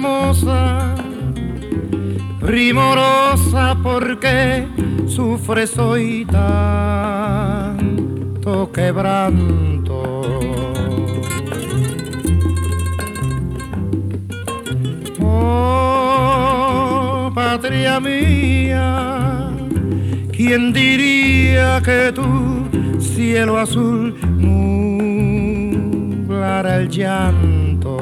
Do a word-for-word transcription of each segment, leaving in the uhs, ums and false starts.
hermosa, primorosa, porque sufres hoy tanto quebranto. Oh, patria mía, ¿quién diría que tu cielo azul nublara el llanto?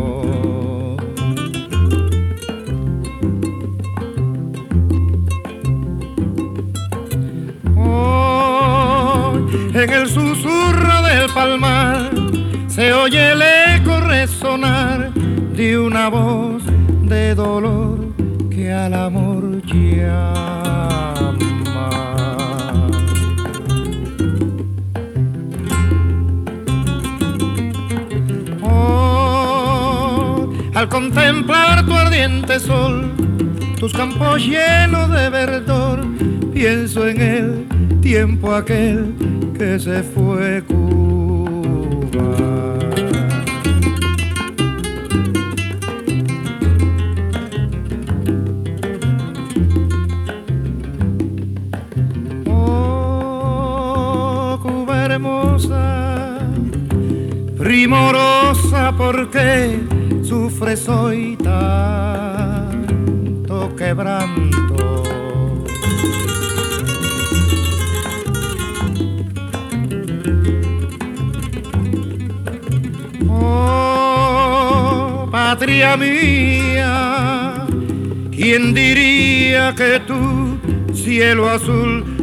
En el susurro del palmar se oye el eco resonar de una voz de dolor que al amor llama. Oh, al contemplar tu ardiente sol, tus campos llenos de verdor, pienso en el tiempo aquel que se fue Cuba. Oh, Cuba hermosa, primorosa, ¿por qué sufres hoy tanto quebranto? Patria mía, ¿quién diría que tu cielo azul